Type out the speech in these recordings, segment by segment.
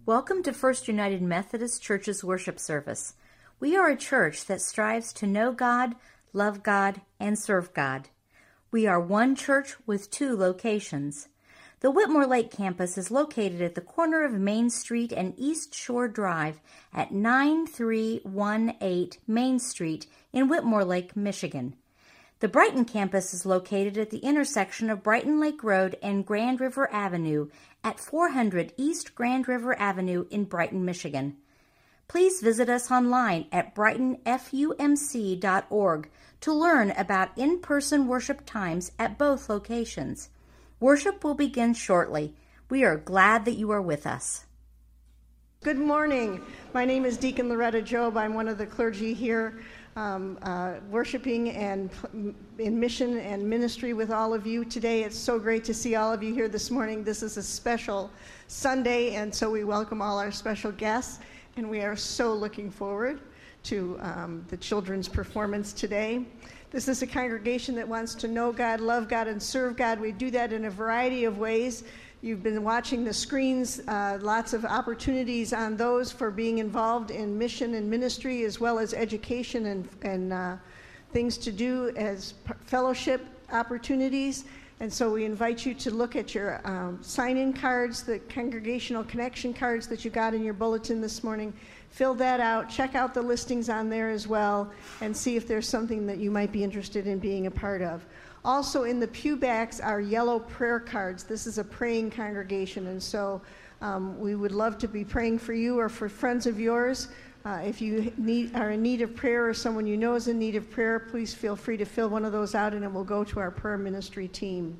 Welcome to First United Methodist Church's worship service. We are a church that strives to know God, love God, and serve God. We are one church with two locations. The Whitmore Lake campus is located at the corner of Main Street and East Shore Drive at 9318 Main Street in Whitmore Lake, Michigan. The Brighton campus is located at the intersection of Brighton Lake Road and Grand River Avenue at 400 East Grand River Avenue in Brighton, Michigan. Please visit us online at brightonfumc.org to learn about in-person worship times at both locations. Worship will begin shortly. We are glad that you are with us. Good morning. My name is Deacon Loretta Job. I'm one of the clergy here, worshiping and in mission and ministry with all of you today. It's so great to see all of you here this morning. This is a special Sunday, and so we welcome all our special guests, and we are so looking forward to the children's performance today. This is a congregation that wants to know God, love God, and serve God. We do that in a variety of ways. You've been watching the screens, lots of opportunities on those for being involved in mission and ministry, as well as education and things to do as fellowship opportunities. And so we invite you to look at your sign-in cards, the congregational connection cards that you got in your bulletin this morning. Fill that out, check out the listings on there as well, and see if there's something that you might be interested in being a part of. Also in the pew backs are yellow prayer cards. This is a praying congregation, and so we would love to be praying for you or for friends of yours. If you are in need of prayer or someone you know is in need of prayer, please feel free to fill one of those out, and it will go to our prayer ministry team.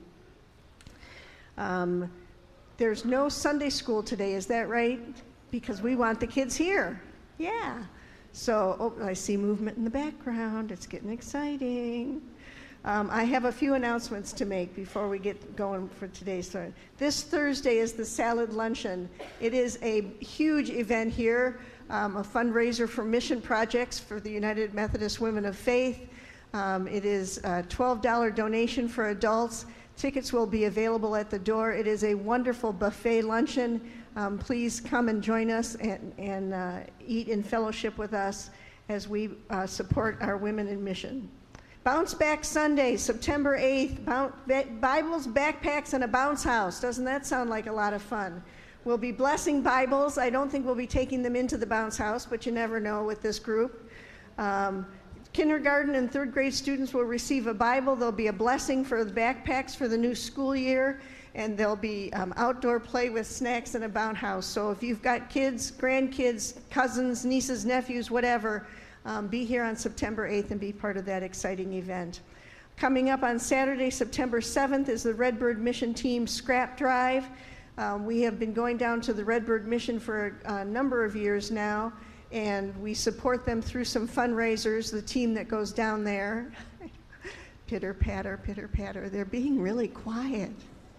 There's no Sunday school today, is that right? Because we want the kids here. Yeah. So, I see movement in the background. It's getting exciting. I have a few announcements to make before we get going for today's story. This Thursday is the Salad Luncheon. It is a huge event here, a fundraiser for mission projects for the United Methodist Women of Faith. It is a $12 donation for adults. Tickets will be available at the door. It is a wonderful buffet luncheon. Please come and join us and eat in fellowship with us as we support our women in mission. Bounce Back Sunday, September 8th, Bibles, backpacks, and a bounce house. Doesn't that sound like a lot of fun? We'll be blessing Bibles. I don't think we'll be taking them into the bounce house, but you never know with this group. Kindergarten and third grade students will receive a Bible. There'll be a blessing for the backpacks for the new school year, and there'll be outdoor play with snacks and a bounce house. So if you've got kids, grandkids, cousins, nieces, nephews, whatever, be here on September 8th and be part of that exciting event. Coming up on Saturday, September 7th, is the Redbird Mission Team Scrap Drive. We have been going down to the Redbird Mission for a number of years now, and we support them through some fundraisers, the team that goes down there. Pitter, patter, pitter, patter. They're being really quiet.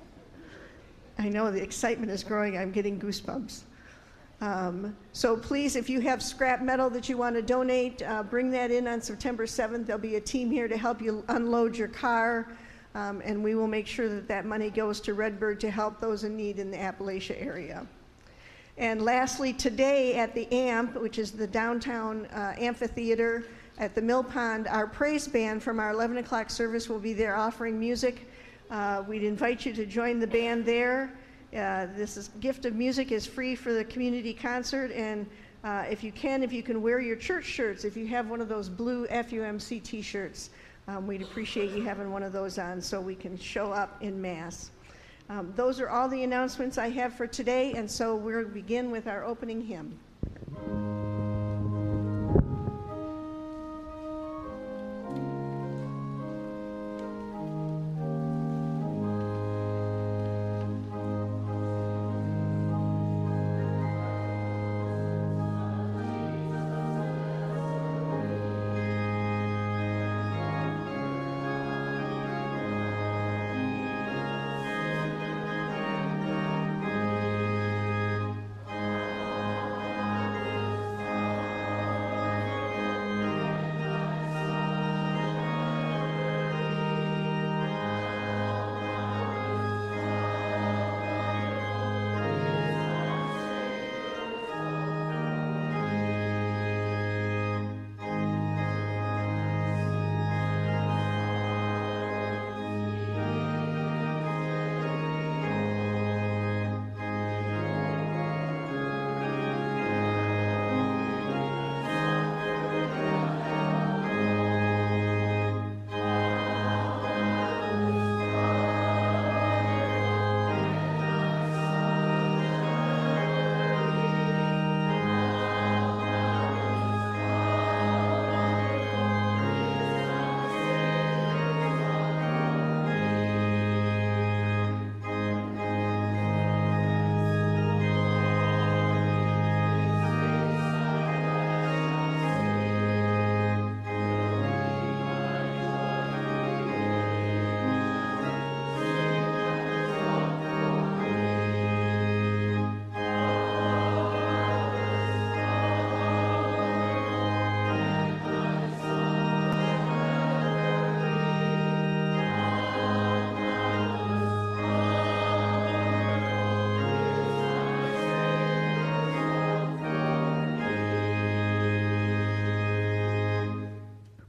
I know the excitement is growing. I'm getting goosebumps. So please, if you have scrap metal that you want to donate, bring that in on September 7th. There'll be a team here to help you unload your car, and we will make sure that that money goes to Redbird to help those in need in the Appalachia area. And lastly, today at the AMP, which is the downtown amphitheater at the Mill Pond, our praise band from our 11 o'clock service will be there offering music. We'd invite you to join the band there. Gift of music is free for the community concert, and if you can wear your church shirts. If you have one of those blue FUMC t-shirts, we'd appreciate you having one of those on so we can show up in Mass. Those are all the announcements I have for today, and so we'll begin with our opening hymn.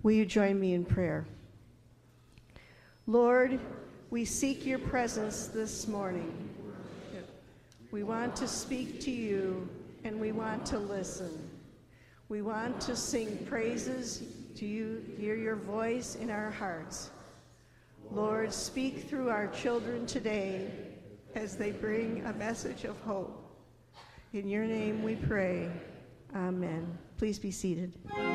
Will you join me in prayer? Lord, we seek your presence this morning. We want to speak to you, and we want to listen. We want to sing praises to you, hear your voice in our hearts. Lord, speak through our children today as they bring a message of hope. In your name we pray. Amen. Please be seated.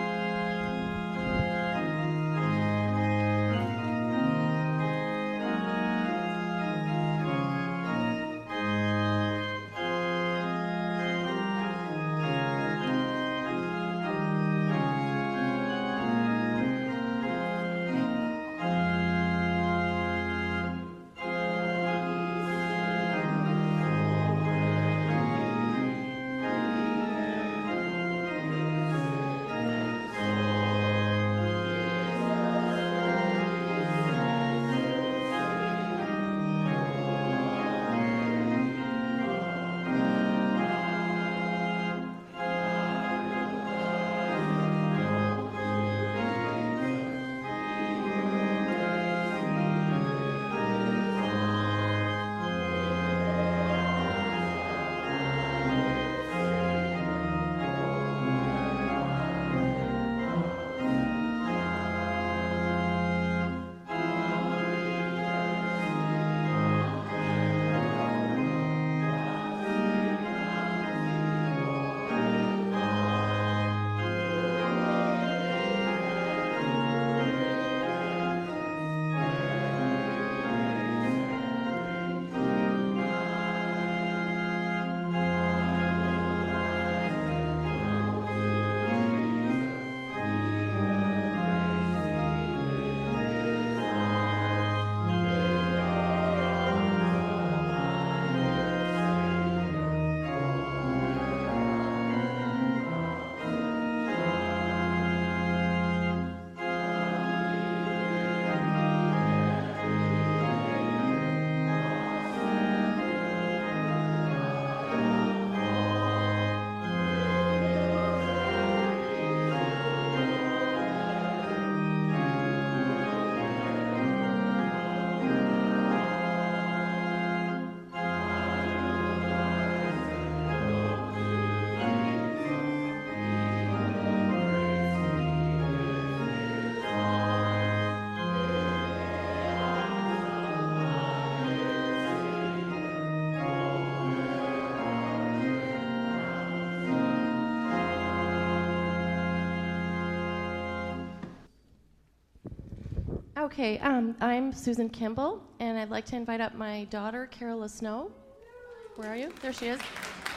Okay, I'm Susan Kimball, and I'd like to invite up my daughter, Carola Snow. Where are you? There she is.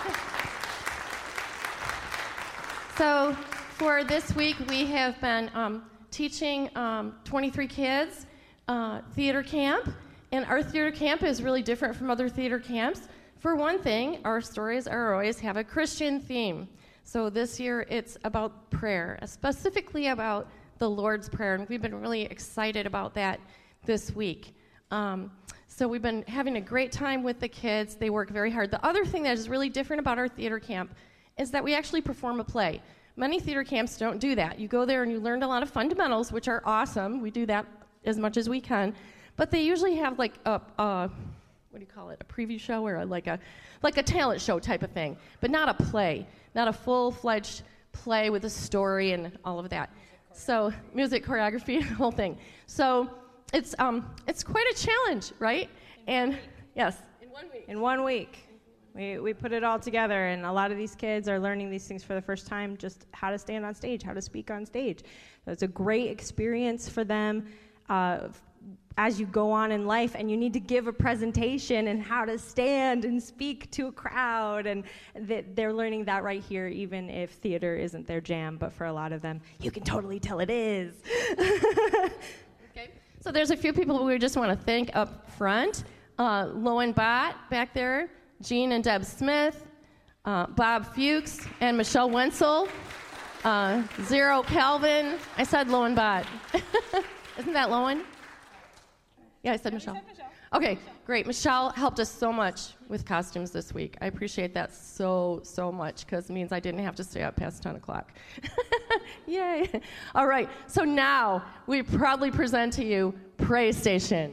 So for this week, we have been teaching 23 kids theater camp, and our theater camp is really different from other theater camps. For one thing, our stories always have a Christian theme. So this year, it's about prayer, specifically about the Lord's Prayer, and we've been really excited about that this week. So we've been having a great time with the kids. They work very hard. The other thing that is really different about our theater camp is that we actually perform a play. Many theater camps don't do that. You go there and you learn a lot of fundamentals, which are awesome. We do that as much as we can. But they usually have like a what do you call it, a preview show or like a talent show type of thing, but not a play, not a full-fledged play with a story and all of that. So music, choreography, the whole thing. So it's quite a challenge, right? And yes, in 1 week, we put it all together, and a lot of these kids are learning these things for the first time, just how to stand on stage, how to speak on stage. So it's a great experience for them as you go on in life, and you need to give a presentation and how to stand and speak to a crowd, and they're learning that right here, even if theater isn't their jam, but for a lot of them, you can totally tell it is. Okay, so there's a few people we just want to thank up front. Lowen Bott back there, Jean and Deb Smith, Bob Fuchs, and Michelle Wenzel, Zero Calvin. I said Lowen Bott. Isn't that Lowen? Yeah, I said Michelle. Okay, great. Michelle helped us so much with costumes this week. I appreciate that so much because it means I didn't have to stay up past 10 o'clock. Yay. All right, so now we proudly present to you Praise Station.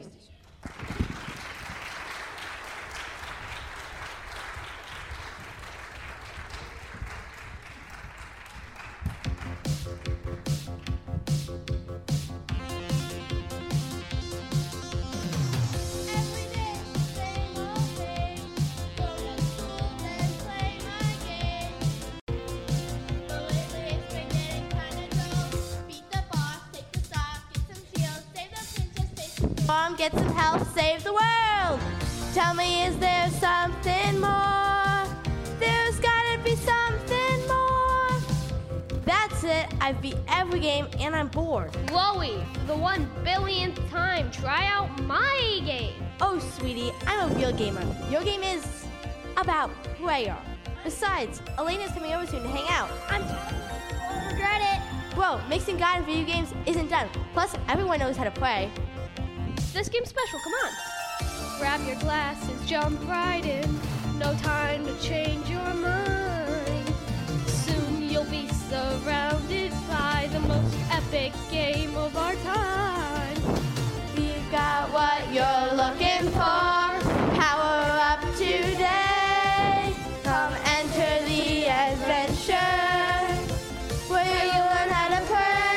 Mom, get some help, save the world. Tell me, is there something more? There's gotta be something more. That's it, I've beat every game and I'm bored. Chloe, the 1 billionth time, try out my game. Oh, sweetie, I'm a real gamer. Your game is about prayer. Besides, Elena's coming over soon to hang out. Won't regret it. Bro, mixing God and video games isn't done. Plus, everyone knows how to pray. This game's special, come on. Grab your glasses, jump right in. No time to change your mind. Soon you'll be surrounded by the most epic game of our time. We've got what you're looking for. Power up today. Come enter the adventure where you learn how to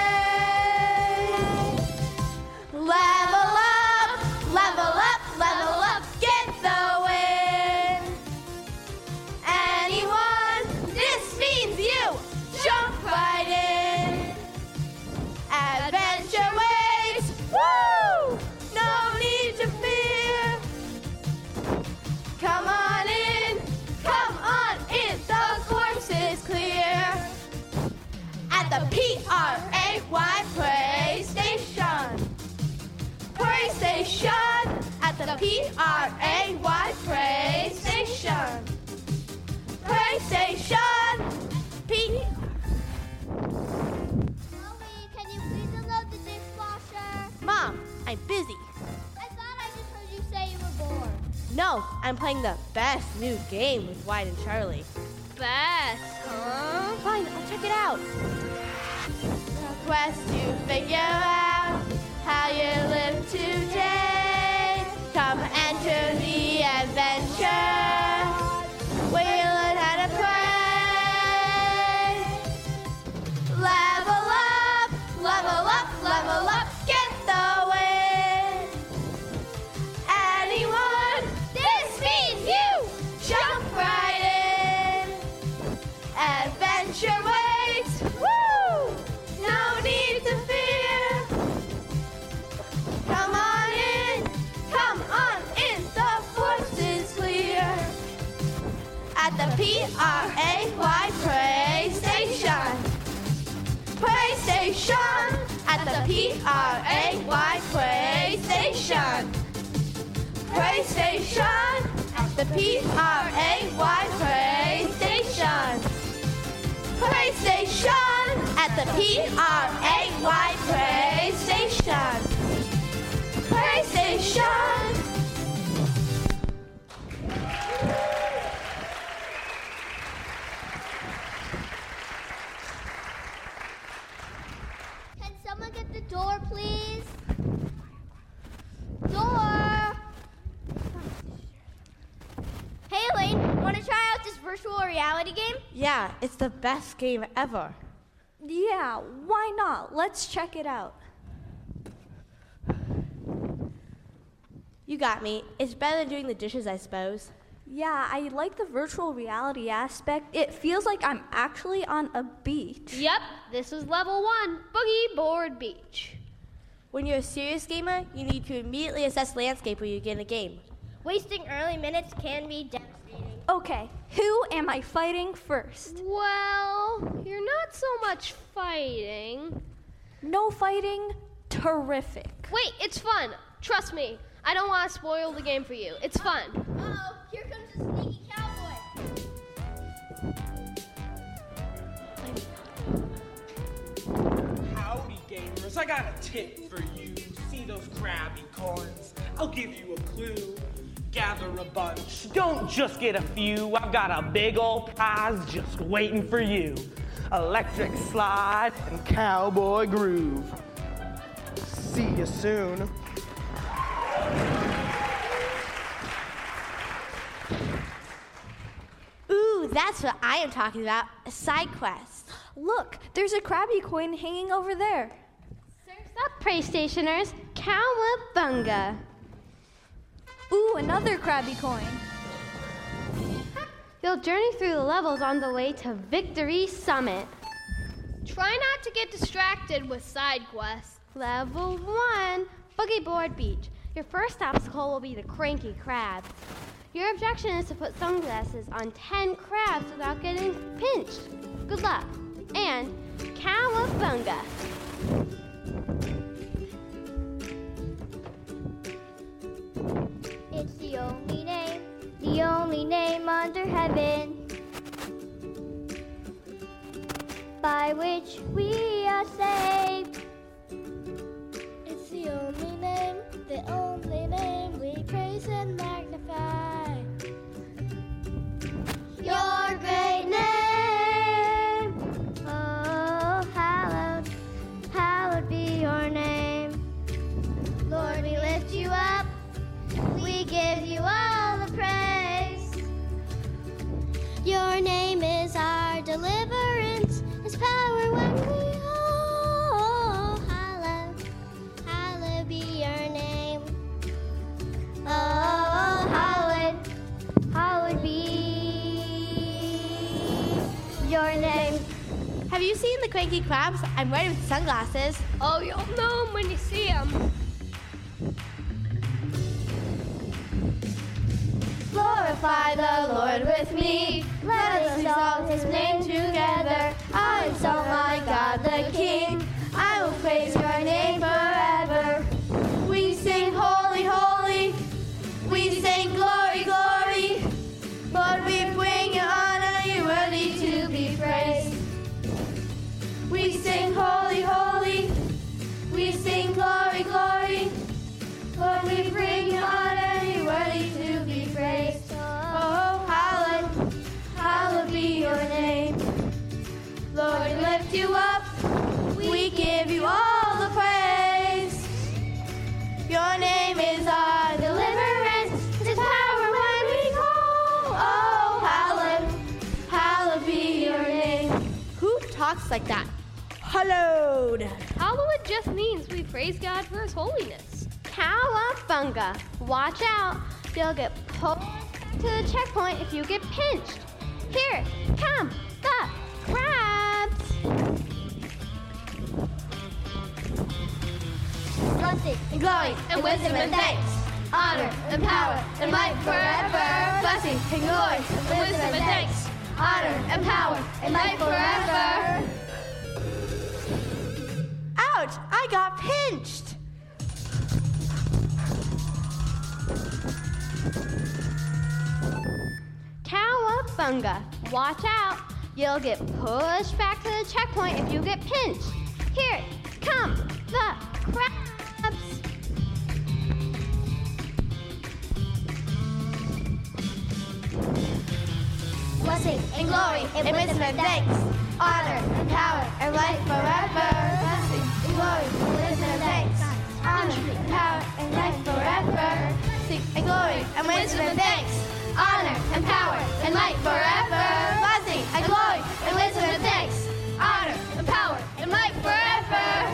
pray. Level up, level up, level up, get the win. Anyone, this means you. Jump right in. Adventure waits. Woo! No need to fear. Come on in, the course is clear. At the P-R-A-Y Praise Station. Praise Station. At the P-R-A-Y Praise Station. Praise Station. Chloe, can you please unload the dishwasher? Mom, I'm busy. I thought I just heard you say you were bored. No, I'm playing the best new game with Wyatt and Charlie. Best, huh? Fine, I'll check it out. The quest to figure out how you live today. Come enter the adventure where you learn how to pray. Level up, level up, level up, get the win. Anyone, this means you. Jump right in. Adventure waits. Woo! No need to fear. Come on in, the force is clear. At the P-R-A-Y Praise Station. Praise Station. At the P-R-A-Y Praise Station. Praise Station. At the P-R-A-Y Praise Station. Praise Station. At the P-R-A-Y Praise Station. Praise Station. Can someone get the door, please? Door! Hey, Elaine, want to try out this virtual reality game? Yeah, it's the best game ever. Yeah, why not? Let's check it out. You got me. It's better than doing the dishes, I suppose. Yeah, I like the virtual reality aspect. It feels like I'm actually on a beach. Yep, this is level 1, Boogie Board Beach. When you're a serious gamer, you need to immediately assess landscape when you get in a game. Wasting early minutes can be devastating. Okay, who am I fighting first? Well, you're not so much fighting. No fighting? Terrific. Wait, it's fun. Trust me. I don't want to spoil the game for you. It's fun. Uh-oh, here comes the sneaky cowboy. Howdy, gamers. I got a tip for you. See those crabby corns? I'll give you a clue. Gather a bunch. Don't just get a few. I've got a big old prize just waiting for you. electric slide, and cowboy groove. See you soon. Ooh, that's what I am talking about, a side quest. Look, there's a Krabby coin hanging over there. Surf's up, PlayStationers. Cowabunga. Ooh, another Krabby coin. You'll journey through the levels on the way to Victory Summit. Try not to get distracted with side quests. Level 1, Boogie Board Beach. Your first obstacle will be the cranky crabs. Your objection is to put sunglasses on 10 crabs without getting pinched. Good luck, and cowabunga. It's the only name under heaven, by which we are saved. It's the only name we praise and magnify. Your great name, oh, hallowed be your name. Lord, we lift you up, we give you all the praise. Your name is our deliverance, His power when we hallowed be your name. Oh, hallowed be your name. Have you seen the cranky crabs? I'm wearing sunglasses. Oh, you'll know them when you see them. Glorify the Lord with me. Let us exalt His name together. I will exalt my God the King. I will praise your name forever. We sing holy, holy. We sing glory, glory. Lord, we bring you honor. You're worthy to be praised. We sing holy, holy. We sing glory, glory. Lord, we bring you honor. You're worthy to be praised. Oh, hallowed be your name. Lord, we lift you up. We give you all the praise. Your name is our deliverance. His power when we call. Oh, hallowed be your name. Who talks like that? Hallowed. Hallowed just means we praise God for His holiness. Cowabunga. Watch out. You'll get pulled to the checkpoint if you get pinched. Here come the crabs. Blessing and glory and wisdom and thanks. Honor and power and might forever. Blessing and glory and wisdom and thanks. Honor and power and might forever. Ouch! I got pinched. Cowabunga. Watch out. You'll get pushed back to the checkpoint if you get pinched. Here come the crabs. Blessing and glory and wisdom and thanks. Honor and power and life forever. Blessing and glory and wisdom and thanks. Honor and power and life forever. Blessing and glory and wisdom and thanks. Honor and power and life forever. Blessing and glory and wisdom and thanks. honor and power and might forever.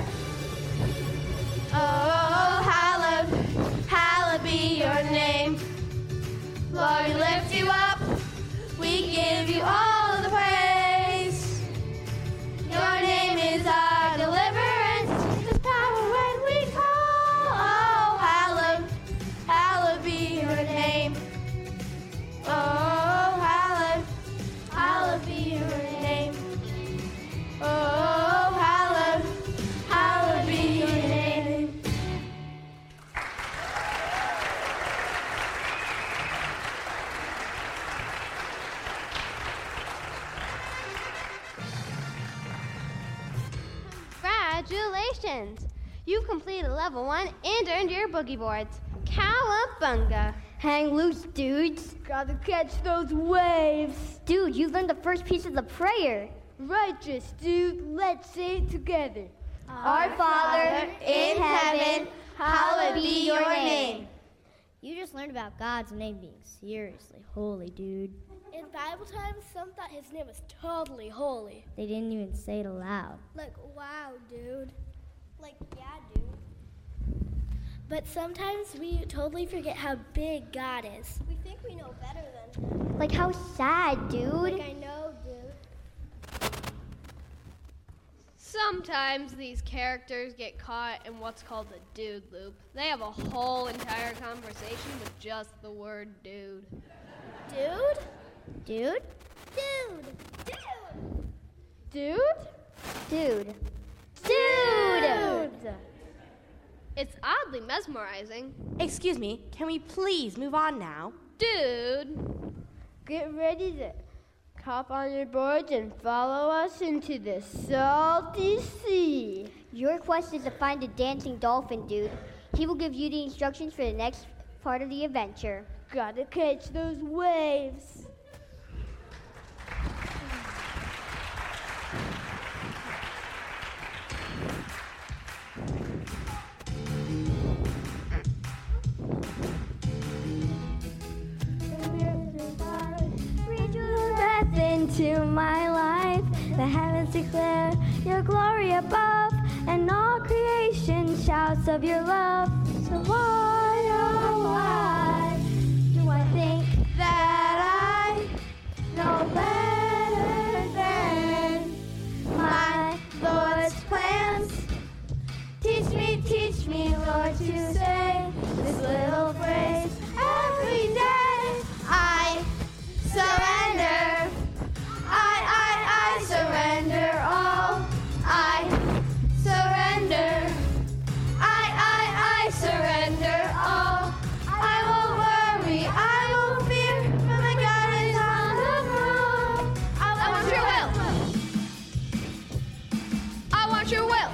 Oh, hallowed be your name. Lord, we lift you up. We give you all the praise. Your name is our deliverance. His power when we call. Oh, hallowed be your name. Oh, hallowed be your name. Oh, hallowed be your name. Congratulations! You completed level 1 and earned your boogie boards. Cowabunga! Hang loose, dudes. Gotta catch those waves. Dude, you learned the first piece of the prayer. Righteous, dude. Let's say it together. Our Father in heaven, hallowed be your name. You just learned about God's name being seriously holy, dude. In Bible times, some thought his name was totally holy. They didn't even say it aloud. Like, wow, dude. Like, yeah, dude. But sometimes we totally forget how big God is. We think we know better than. Like how sad, dude. Like, I know, dude. Sometimes these characters get caught in what's called the dude loop. They have a whole entire conversation with just the word dude. Dude? Dude? Dude. Dude? Dude. Dude! It's oddly mesmerizing. Excuse me, can we please move on now? Dude. Get ready to hop on your boards and follow us into the salty sea. Your quest is to find a dancing dolphin, dude. He will give you the instructions for the next part of the adventure. Gotta catch those waves. Into my life, the heavens declare your glory above, and all creation shouts of your love. So why, oh why, do I think that I know better than my Lord's plans? Teach me, Lord, to say this little phrase every day. I surrender. I surrender all. I surrender. I surrender all. I won't worry. I won't fear. For my God is on the throne. I want your will.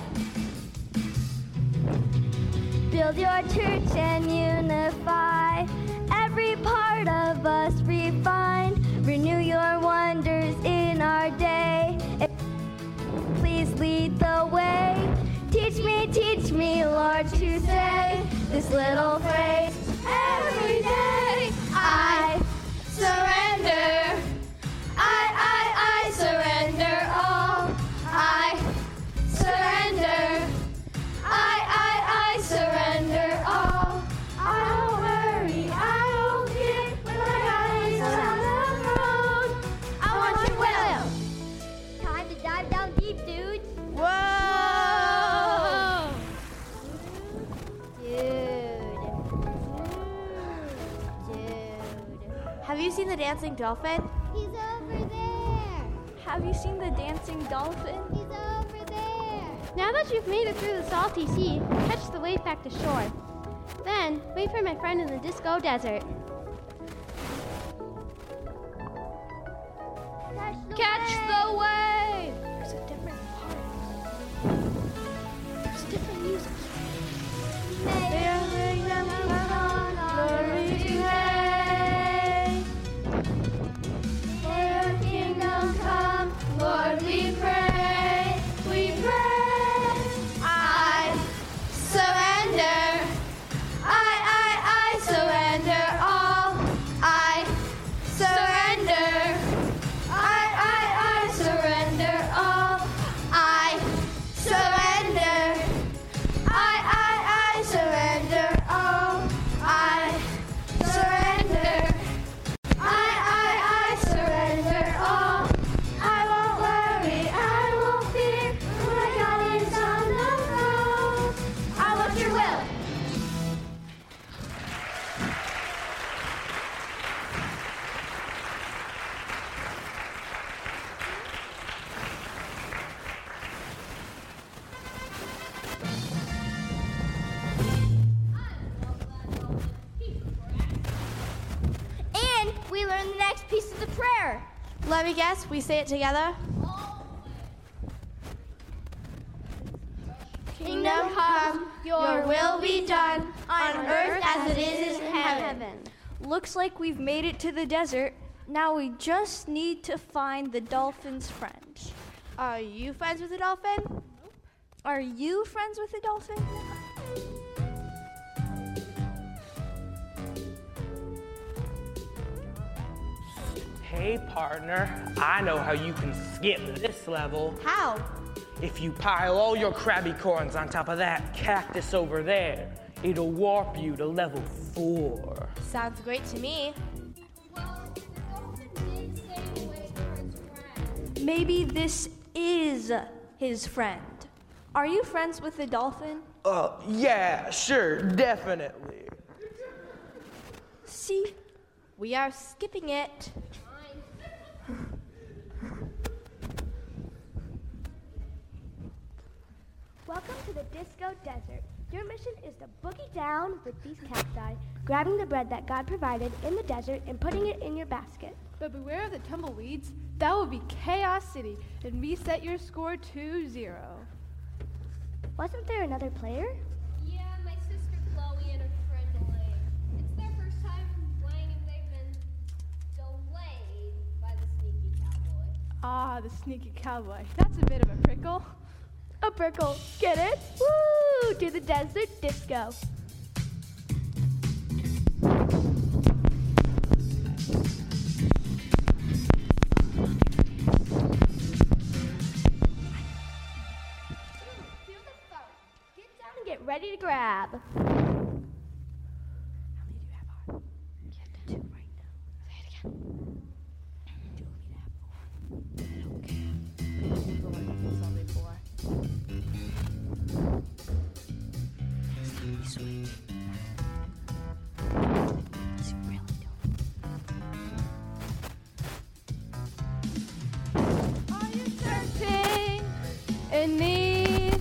Build your church and unify. Every part of us refine. Renew your wonders in our day. Please lead the way. Teach me, Lord, to say this little phrase every day. I surrender. I surrender all. I surrender. I surrender all. I won't worry. I won't fear. When my God is on the throne. I want your will. Time to dive down deep, dude. Whoa! Dude. Have you seen the dancing dolphin? He's over there. Have you seen the dancing dolphin? He's over there. Now that you've made it through the salty sea, catch the wave back to shore. Then, wait for my friend in the disco desert. Catch the wave! There's a different part. There's different music. Lord, we pray, we pray. I surrender. I surrender all. I surrender. I surrender all. I surrender. I surrender all. I surrender. I surrender all. I won't worry, I won't fear. My God is on the throne. I want your will. And we learn the next piece of the prayer. Let me guess, we say it together? Kingdom come, your will be done, on earth as it is in heaven. Looks like we've made it to the desert. Now we just need to find the dolphin's friend. Are you friends with a dolphin? Nope. Are you friends with a dolphin? Hey, partner, I know how you can skip this level. How? If you pile all your Krabby Corns on top of that cactus over there, it'll warp you to level 4. Sounds great to me. Well, the dolphin did stay away from his friend. Maybe this is his friend. Are you friends with the dolphin? Yeah, sure, definitely. See? We are skipping it. Welcome to the Disco Desert. Your mission is to boogie down with these cacti, grabbing the bread that God provided in the desert and putting it in your basket. But beware of the tumbleweeds. That will be Chaos City and reset your score to 0. Wasn't there another player? Yeah, my sister Chloe and her friend Elaine. It's their first time playing and they've been delayed by the sneaky cowboy. Ah, the sneaky cowboy. That's a bit of a prickle. A prickle. Get it? Woo! To the desert disco. Feel the fun. Get down and get ready to grab. How many do you have on? Yeah, 2 right now. Say it again. 2 of me to have. I don't care. Next time we switch. Unless you really don't. Are you searching in need?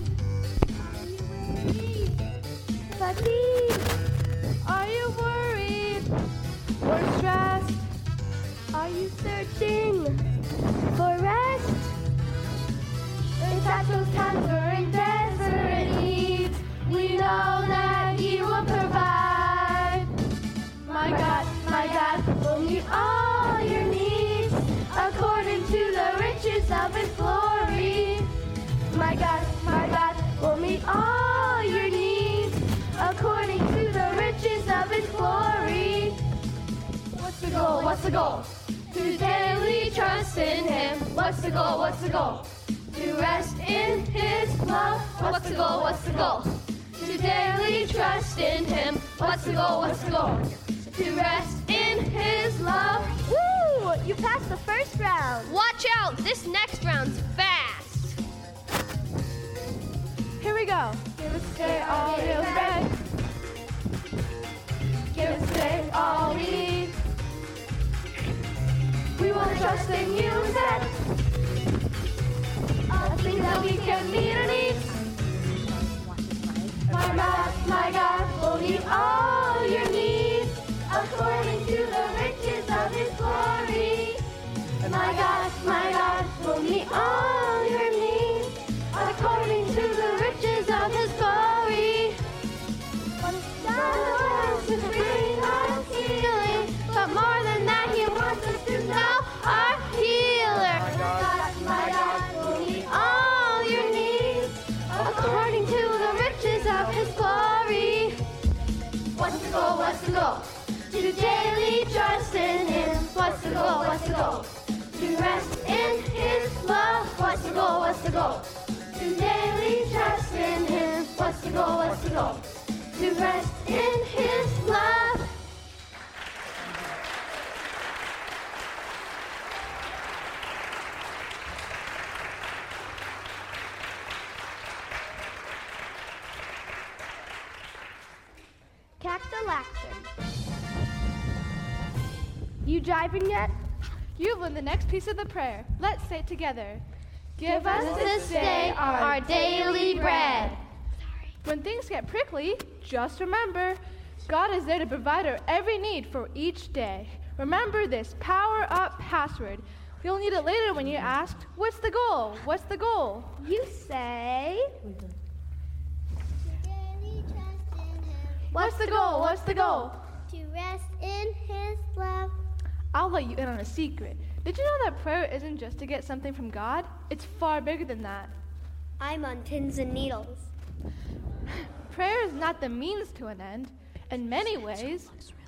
Are you worried or stressed? Are you searching for rest? It's at those times we're in desperate need. We know that He will provide. My God will meet all your needs according to the riches of His glory. My God will meet all your needs according to the riches of His glory. What's the goal? What's the goal? To daily trust in Him. What's the goal? What's the goal? To rest in His love. What's the goal? What's the goal? To daily trust in Him. What's the goal? What's the goal? To rest in His love. Woo! You passed the first round. Watch out! This next round's fast. Here we go. Give us day all real bread. Give us today all we need. We want to trust in You instead. All the things that we can meet our needs. My God will meet all your needs according to the riches of His glory. My God will meet all your needs according to the riches of His glory. God to bring us healing, but more than that, He wants us to know our healer. My God will meet all your needs according to the riches of His glory. What's the goal? What's the goal? To daily trust in Him. What's the goal? What's the goal? To rest in His love. What's the goal? What's the goal? To daily trust in Him. What's the goal? What's the goal? To rest in His love. Cactalaxin. You driving yet? You've learned the next piece of the prayer. Let's say it together. Give us this day our daily bread. When things get prickly, just remember, God is there to provide our every need for each day. Remember this Power Up password. You'll need it later when you're asked, what's the goal? What's the goal? You say, what's the goal? What's the goal? To rest in His love. I'll let you in on a secret. Did you know that prayer isn't just to get something from God? It's far bigger than that. I'm on pins and needles. Prayer is not the means to an end. In many ways,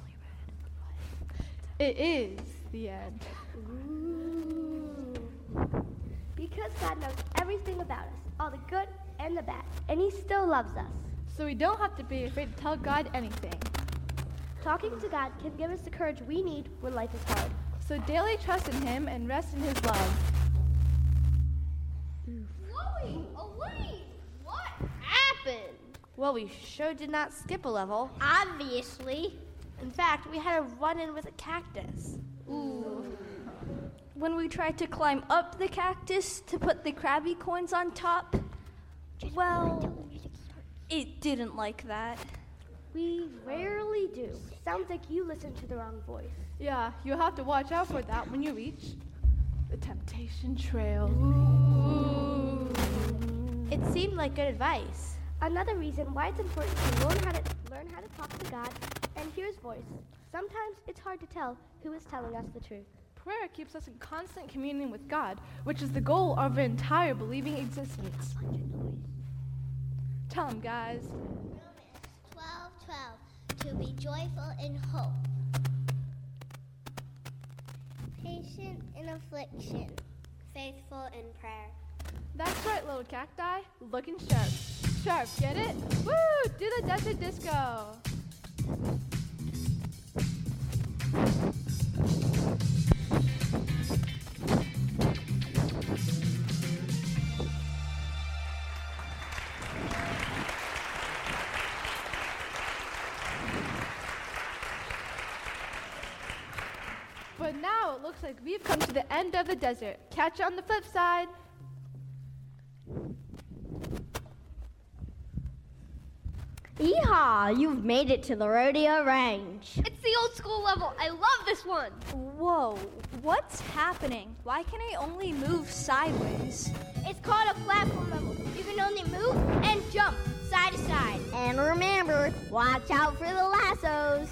it is the end. Ooh. Because God knows everything about us, all the good and the bad, and He still loves us. So we don't have to be afraid to tell God anything. Talking to God can give us the courage we need when life is hard. So daily trust in Him and rest in His love. Chloe, Elaine, what happened? Well, we sure did not skip a level. Obviously. In fact, we had a run-in with a cactus. Ooh. When we tried to climb up the cactus to put the Krabby coins on top, well, it didn't like that. We rarely do. Sounds like you listen to the wrong voice. Yeah, you'll have to watch out for that when you reach the temptation trail. Ooh. It seemed like good advice. Another reason why it's important to learn how to talk to God and hear His voice. Sometimes it's hard to tell who is telling us the truth. Prayer keeps us in constant communion with God, which is the goal of our entire believing existence. Tell Him, guys. Romans 12:12, to be joyful in hope, patient in affliction, faithful in prayer. That's right, little cacti. Looking sharp. Sharp, get it? Woo! Do the desert disco. But now it looks like we've come to the end of the desert. Catch you on the flip side. Yeehaw! You've made it to the rodeo range. It's the old school level. I love this one. Whoa, what's happening? Why can I only move sideways? It's called a platform level. You can only move and jump side to side. And remember, watch out for the lassos.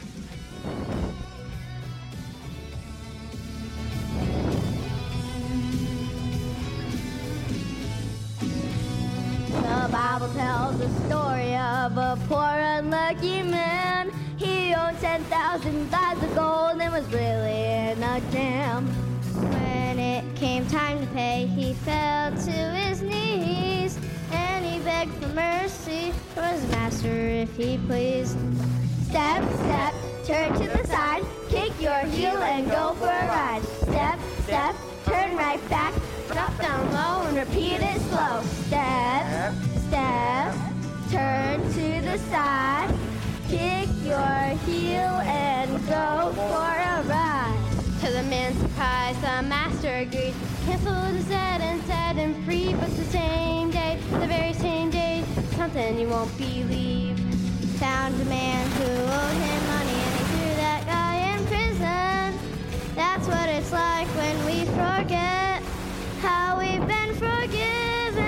The Bible tells the story of a poor unlucky man. He owned 10,000 bags of gold and was really in a jam. When it came time to pay, he fell to his knees and he begged for mercy from his master if he pleased. Step, step, turn to the side, kick your heel and go for a ride. Step, step, turn right back, drop down low and repeat it slow. Step, step, turn to the side, kick your heel and go for a ride. To the man's surprise, the master agreed, canceled his debt and set him free. But the same day, the very same day, something you won't believe. Found a man who owed him money and he threw that guy in prison. That's what it's like when we forget how we've been forgiven.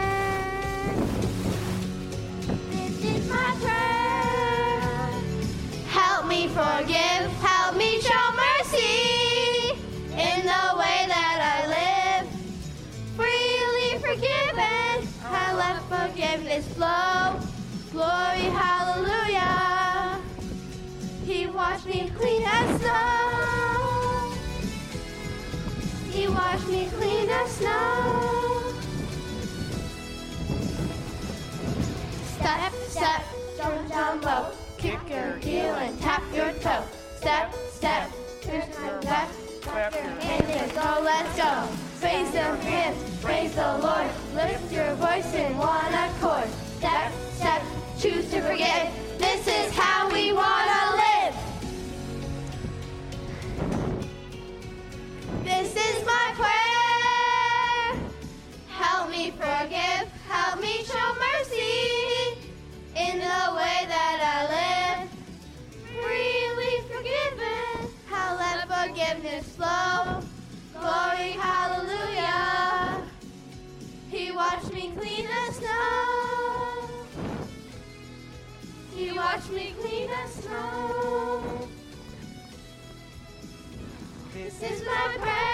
This is my prayer. Help me forgive, help me show mercy in the way that I live. Freely forgiven, I let forgiveness flow. Glory, hallelujah. He washed me clean as snow. He washed me clean as snow. Step, step, jump down low. Kick your heel and tap your toe. Step, step, turn left, clap your hands and go, let's go. Raise your hands, praise the Lord. Lift your voice in one accord. Step, step, choose to forgive. This is how we want to live. This is my prayer. Help me forgive, help me show mercy in the way that I live. Freely forgiven, I'll let forgiveness flow. Glory, hallelujah. He washed me clean as snow. He washed me clean as snow. This is my prayer.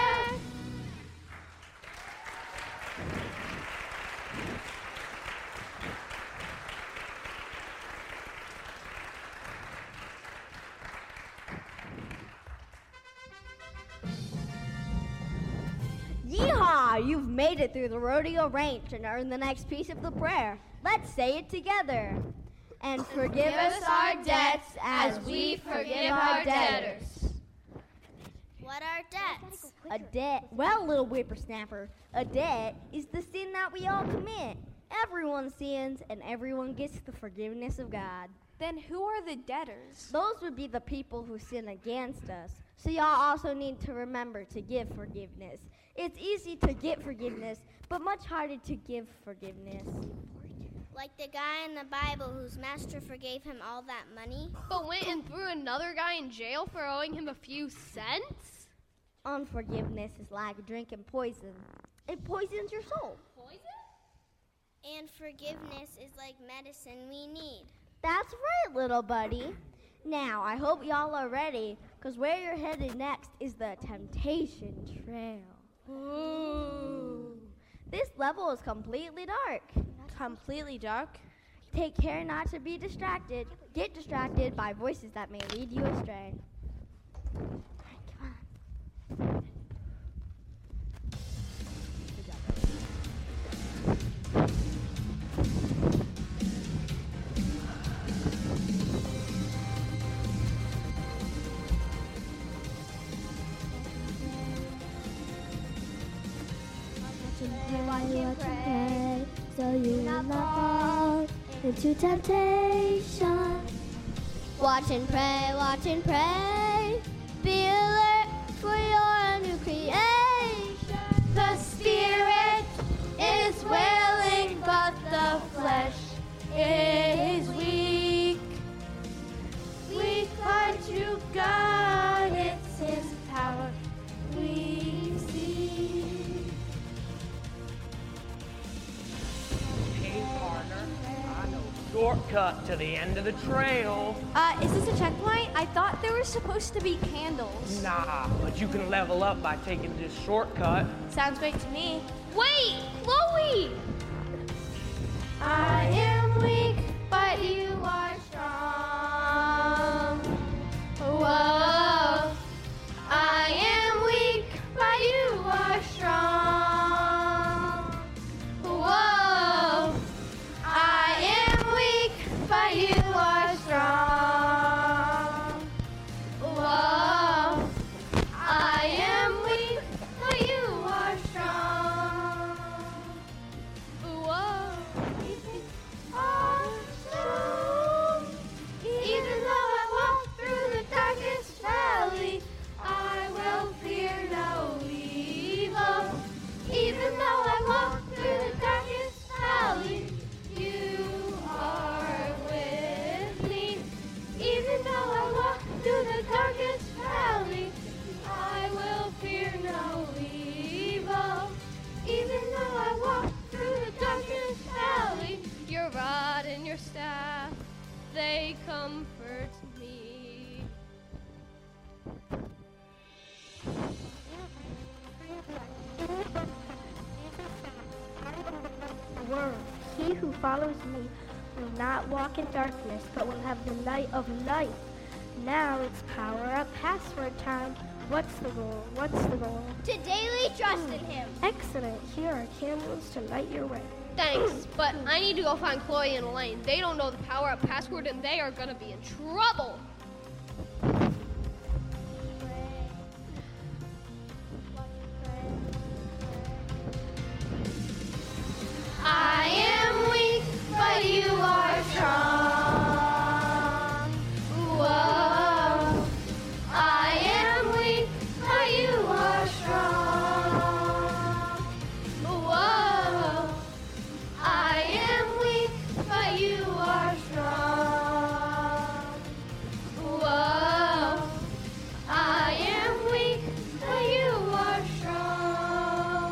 you've made it through the rodeo range and earned the next piece of the prayer. Let's say it together. And forgive us our debts as we forgive our debtors. What are debts? A debt, well, little whippersnapper, a debt is the sin that we all commit. Everyone sins, and everyone gets the forgiveness of God. Then who are the debtors? Those would be the people who sin against us. So y'all also need to remember to give forgiveness. It's easy to get forgiveness, but much harder to give forgiveness. Like the guy in the Bible whose master forgave him all that money? But went and threw another guy in jail for owing him a few cents? Unforgiveness is like drinking poison. It poisons your soul. Poison? And forgiveness is like medicine we need. That's right, little buddy. Now, I hope y'all are ready, because where you're headed next is the Temptation Trail. Ooh. This level is completely dark. Completely dark? Take care not to be distracted. Get distracted by voices that may lead you astray. All right, come on. Pray, so you will not fall into temptation. Watch and pray, be alert for your new creation. The spirit is willing, but the flesh is weak. We cry to God, it's His power we see. Hey, partner, I know a shortcut to the end of the trail. Is this a checkpoint? I thought there were supposed to be candles. Nah, but you can level up by taking this shortcut. Sounds great to me. Wait, Chloe! I am weak, but you are strong. Whoa. I am weak, but you are strong. Whoa. I am weak, but you are strong. Whoa. I am weak, but you are strong. Whoa. Even though I walk through the darkest valley, I will fear no evil. Even though I walk through the darkest valley, you are with me. Even though I walk through the darkest valley, I will fear no evil. Even though I walk through the darkest valley, Your rod and your staff, they comfort me. Word. He who follows me will not walk in darkness, but will have the light of life. Now it's power up password time. What's the goal? What's the goal? to daily trust in Him. Excellent. Here are candles to light your way. Thanks, but I need to go find Chloe and Elaine. They don't know the power-up password, and they are gonna be in trouble. I am weak, but you are strong. Whoa. I am weak, but you are strong. Whoa. I am weak, but you are strong. Whoa. I am weak, but you are strong.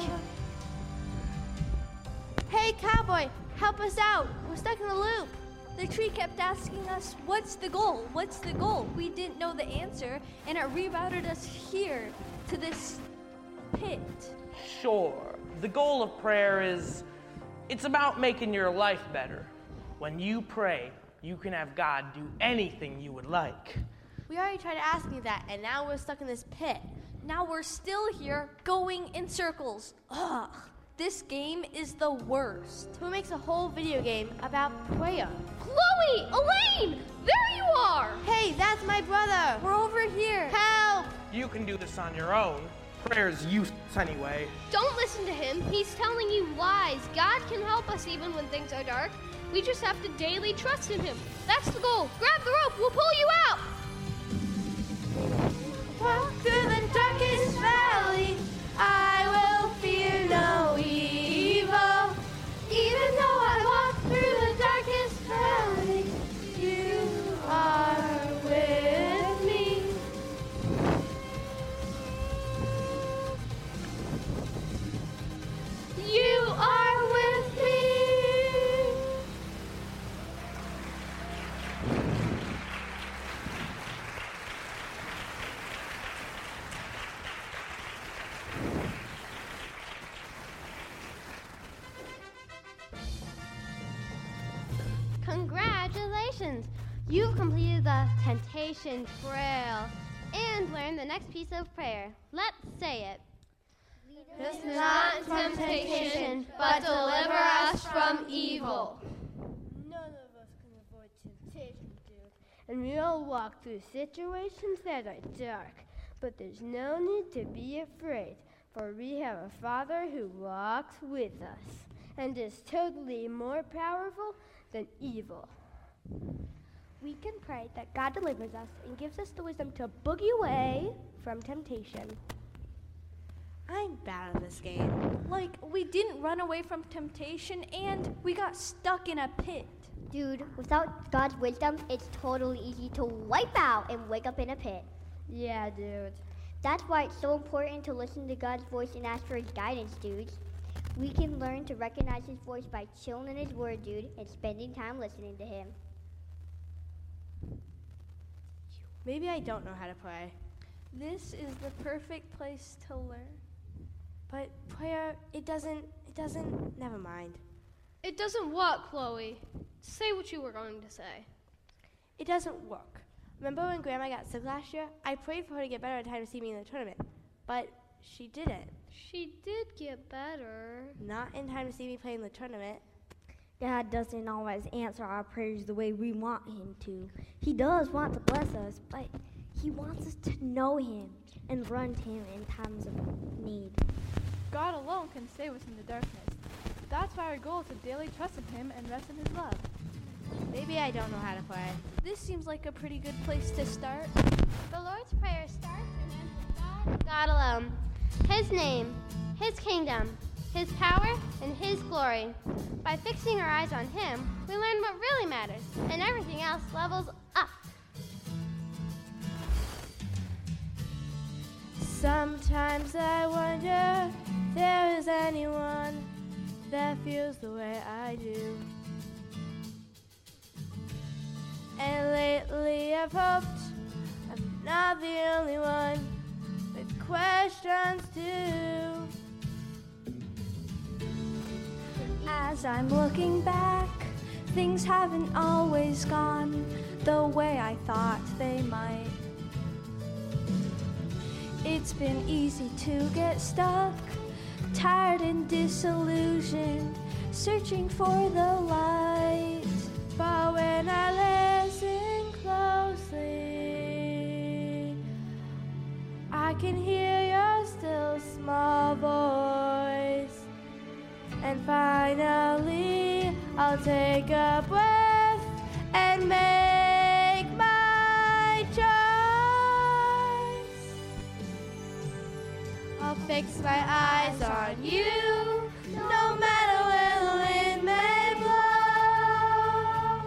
Hey, cowboy, help us out. We're stuck in a loop. The tree kept asking us, what's the goal? What's the goal? We didn't know the answer, and it rerouted us here to this pit. Sure. The goal of prayer it's about making your life better. When you pray, you can have God do anything you would like. We already tried asking that, and now we're stuck in this pit. Now we're still here going in circles. Ugh, this game is the worst. Who makes a whole video game about prayer? Chloe! Elaine! There you are! Hey, that's my brother! We're over here. Help! You can do this on your own. Prayer's useless anyway. Don't listen to him. He's telling you lies. God can help us even when things are dark. We just have to daily trust in him. That's the goal. Grab the rope. We'll pull you out. Walk through the darkest valley, I will fear no evil. Even though I walk through the darkest valley, you are with me. You are with me. Congratulations! You've completed the Temptation Trail and learned the next piece of prayer. Let's say it. Lead us not into temptation, but deliver us from evil. None of us can avoid temptation, dude. And we all walk through situations that are dark. But there's no need to be afraid, for we have a Father who walks with us and is totally more powerful than evil. We can pray that God delivers us and gives us the wisdom to boogie away from temptation. I'm bad at this game. Like, we didn't run away from temptation and we got stuck in a pit. Dude, without God's wisdom, it's totally easy to wipe out and wake up in a pit. Yeah, dude. That's why it's so important to listen to God's voice and ask for his guidance, dude. We can learn to recognize his voice by chilling in his word, dude, and spending time listening to him. Maybe I don't know how to pray. This is the perfect place to learn. But prayer, it doesn't, never mind. It doesn't work, Chloe. Say what you were going to say. It doesn't work. Remember when Grandma got sick last year? I prayed for her to get better in time to see me in the tournament. But she didn't. She did get better. Not in time to see me play in the tournament. God doesn't always answer our prayers the way we want him to. He does want to bless us, but he wants us to know him and run to him in times of need. God alone can save us in the darkness. That's why our goal is to daily trust in him and rest in his love. Maybe I don't know how to pray. This seems like a pretty good place to start. The Lord's Prayer starts and ends with God alone. His name, his kingdom, his power, and his glory. By fixing our eyes on him, we learn what really matters, and everything else levels up. Sometimes I wonder if there is anyone that feels the way I do. And lately I've hoped I'm not the only one with questions too. As I'm looking back, things haven't always gone the way I thought they might. It's been easy to get stuck, tired and disillusioned, searching for the light. But when I listen closely, I can hear your still small voice. And finally, I'll take a breath and make my choice. I'll fix my eyes on you, no matter where the wind may blow.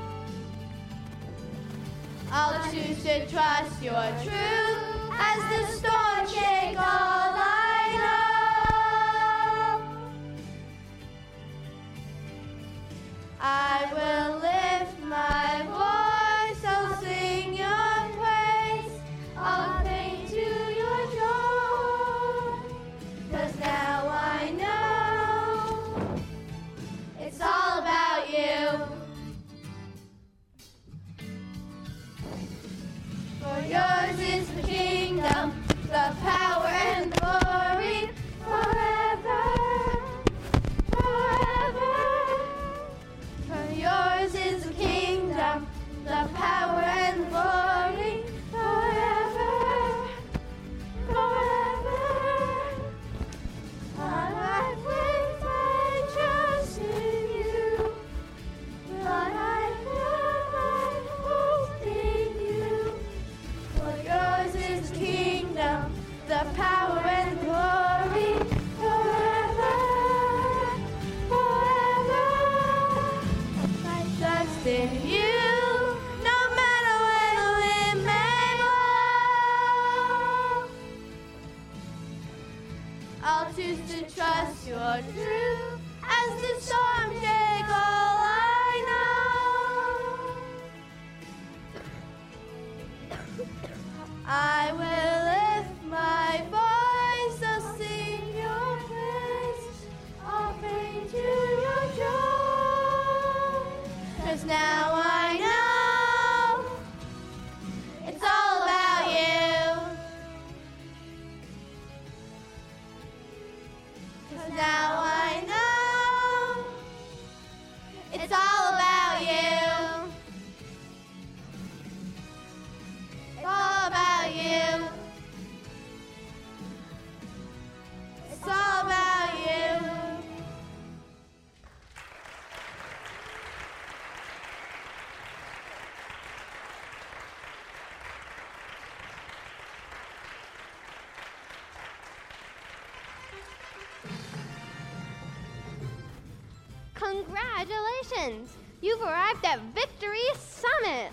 I'll choose to trust your truth as the storm shakes all I know. I will lift my voice, I'll sing your praise, I'll sing to your joy, 'cause now I know it's all about you. For yours is but true as the storm shake all I know. I will lift my voice, I'll sing your praise, I'll bring to your joy. 'Cause now I know it's all about you. 'Cause now I know it's all about you. It's all about you. It's all about you. Congratulations! You've arrived at Victory Summit!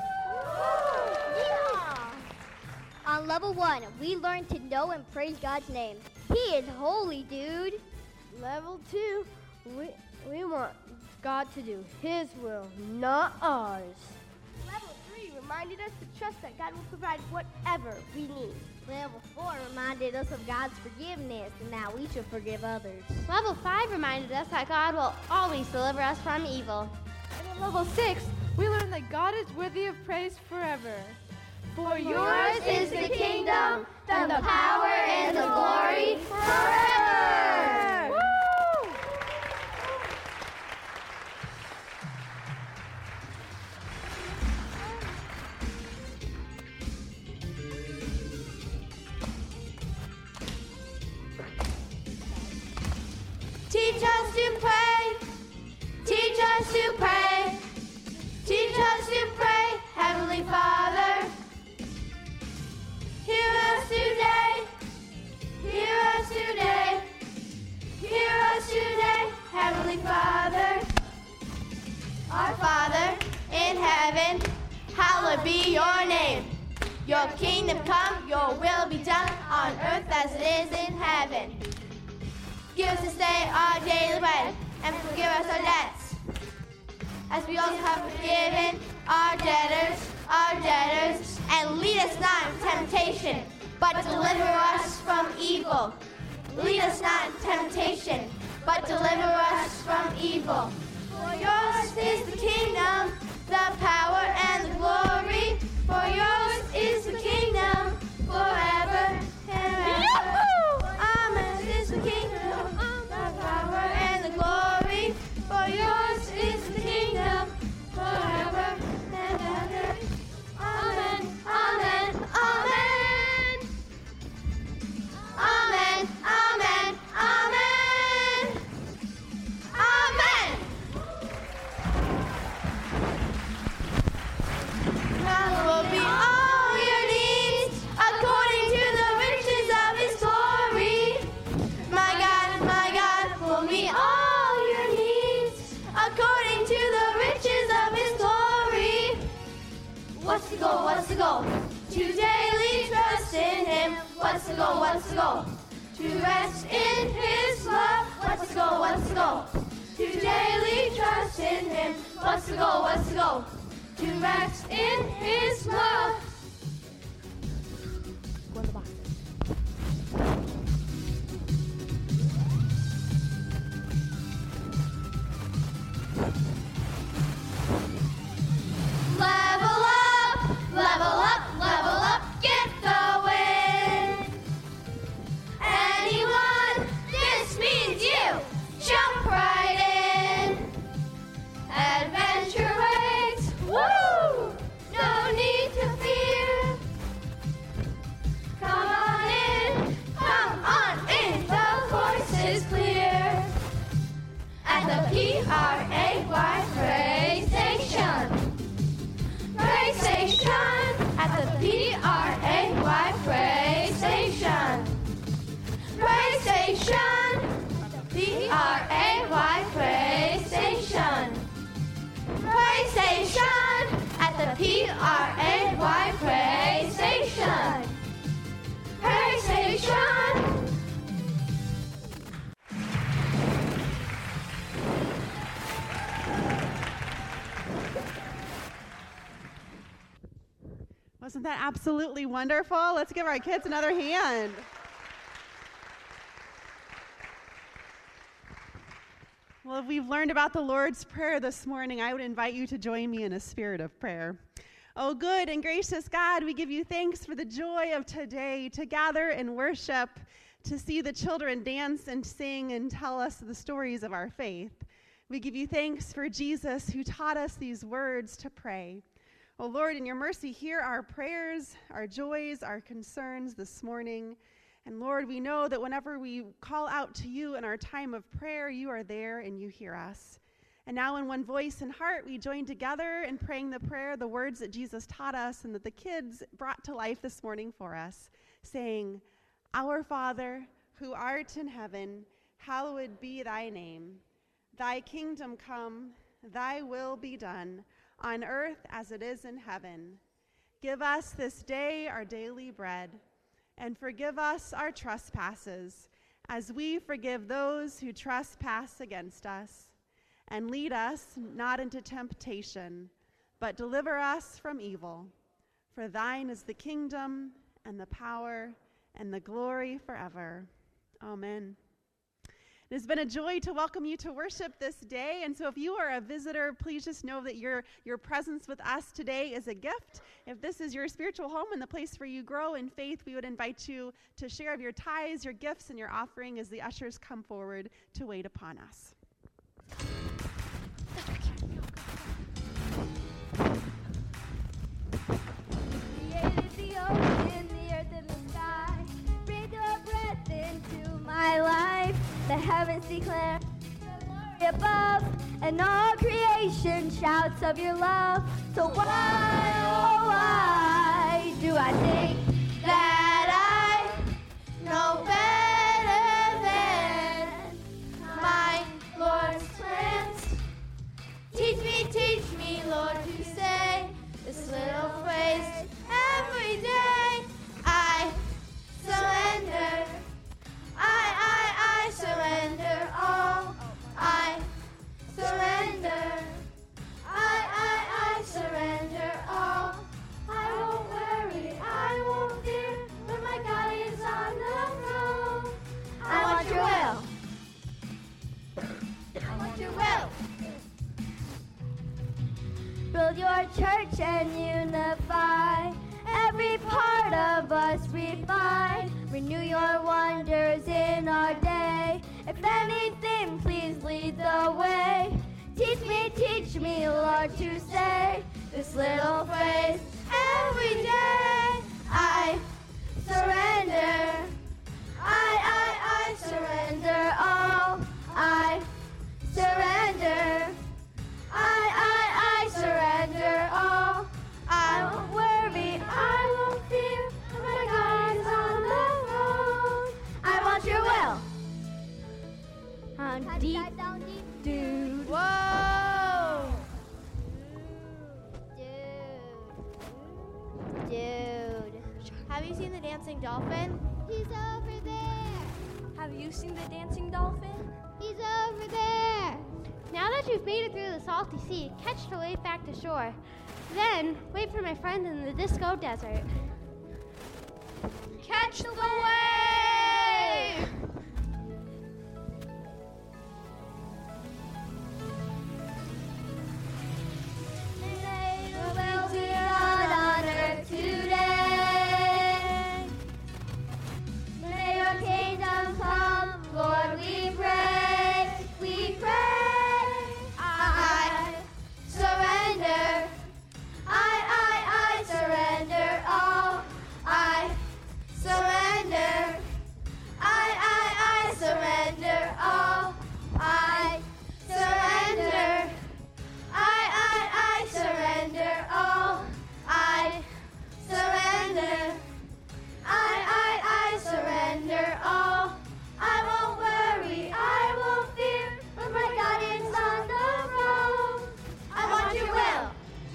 On level 1, we learned to know and praise God's name. He is holy, dude. Level 2, we want God to do His will, not ours. Level 3 reminded us to trust that God will provide whatever we need. Level 4 reminded us of God's forgiveness and now we should forgive others. Level 5 reminded us that God will always deliver us from evil. And at level 6, we learned that God is worthy of praise forever. For yours is the kingdom, and the power, and the glory forever. Woo! Teach us to pray. Teach us to pray. Teach us to pray, Heavenly Father. Hear us today. Hear us today. Hear us today, Heavenly Father. Our Father in heaven, hallowed be your name. Your kingdom come, your will be done on earth as it is in heaven. Give us this day our daily bread, and forgive us our debts, as we also have forgiven our debtors, and lead us not into temptation, but deliver us from evil. Lead us not into temptation, but deliver us from evil. For yours is the kingdom, the power, and the glory. For yours is the kingdom, forever and ever. Amen. Is the kingdom, the power, and the glory. For yours is the kingdom, forever and ever. Amen. Amen. Amen. Amen. Amen. Amen. Amen. Now will be all your needs according to the riches of His glory. My God will meet all your needs according to the riches of His glory. What's the goal? What's the goal? To daily trust in Him. What's the goal? What's the goal? To rest in His love. What's the goal? What's the goal? To daily trust in Him. What's the goal? What's the goal? To rest in His love. Level up, level up, level up, get going. Anyone, this means you. Jump right in. Adventure waits. Woo! No need to fear. Come on in, the course is clear. At the PRAY Praise Station. Praise Station. At the PRAY Praise Station. Praise Station. PRAY Praise Station. Praise Station. At the PRAY Praise Station. Praise Station. Wasn't that absolutely wonderful? Let's give our kids another hand. Well, if we've learned about the Lord's Prayer this morning, I would invite you to join me in a spirit of prayer. Oh, good and gracious God, we give you thanks for the joy of today, to gather and worship, to see the children dance and sing and tell us the stories of our faith. We give you thanks for Jesus, who taught us these words to pray. Oh, Lord, in your mercy, hear our prayers, our joys, our concerns this morning. And Lord, we know that whenever we call out to you in our time of prayer, you are there and you hear us. And now in one voice and heart, we join together in praying the prayer, the words that Jesus taught us and that the kids brought to life this morning for us, saying, Our Father, who art in heaven, hallowed be thy name. Thy kingdom come, thy will be done, on earth as it is in heaven. Give us this day our daily bread, and forgive us our trespasses, as we forgive those who trespass against us. And lead us not into temptation, but deliver us from evil. For thine is the kingdom, and the power, and the glory forever. Amen. It has been a joy to welcome you to worship this day. And so if you are a visitor, please just know that your presence with us today is a gift. If this is your spiritual home and the place where you grow in faith, we would invite you to share of your tithes, your gifts, and your offering as the ushers come forward to wait upon us. Created the ocean, the earth, and the sky. Breathe your breath into my life. The heavens declare the glory above, and all creation shouts of your love. So why, oh why, do I think that I know better than my Lord's plans? Teach me, Lord, to say this little phrase every day. I surrender. I surrender all. I surrender. I surrender all. I won't worry, I won't fear, when my God is on the throne. I want your will. I want your will. Build your church and unify. Every part of us refine. Renew your wonders in our day. If anything, please lead the way. Teach me, Lord, to say this little phrase every day. I surrender. I surrender all. I surrender. I surrender all. I won't worry, I won't fear, my God is on the throne. I want your will. On deep, down deep, dude. Whoa. Dude. Have you seen the dancing dolphin? He's over there. Have you seen the dancing dolphin? He's over there. Now that you've made it through the salty sea, catch the wave back to shore. Then, wait for my friend in the disco desert. Catch the wave! May the will be done on earth today. May your kingdom come, Lord, we pray. We pray. I surrender. I surrender all. I surrender. I surrender all. I surrender. I surrender all. I surrender. I surrender all. I won't worry, I won't fear, for my God is on the throne. I want your will.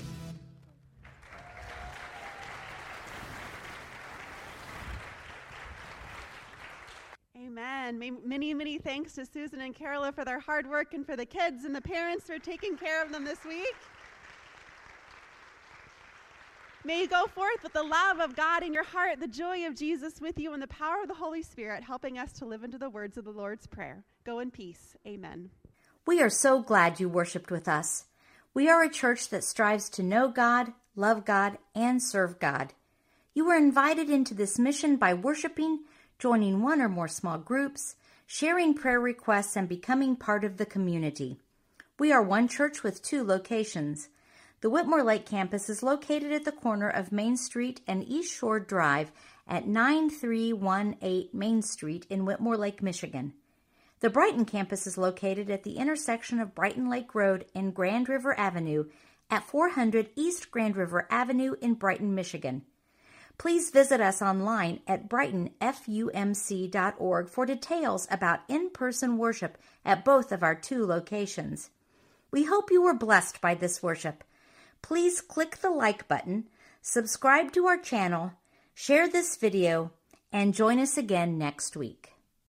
Amen. Many thanks to Susan and Carola for their hard work and for the kids and the parents for taking care of them this week. May you go forth with the love of God in your heart, the joy of Jesus with you, and the power of the Holy Spirit helping us to live into the words of the Lord's Prayer. Go in peace. Amen. We are so glad you worshiped with us. We are a church that strives to know God, love God, and serve God. You were invited into this mission by worshiping, joining one or more small groups, sharing prayer requests, and becoming part of the community. We are one church with 2 locations. The Whitmore Lake campus is located at the corner of Main Street and East Shore Drive at 9318 Main Street in Whitmore Lake, Michigan. The Brighton campus is located at the intersection of Brighton Lake Road and Grand River Avenue at 400 East Grand River Avenue in Brighton, Michigan. Please visit us online at brightonfumc.org for details about in-person worship at both of our 2 locations. We hope you were blessed by this worship. Please click the like button, subscribe to our channel, share this video, and join us again next week.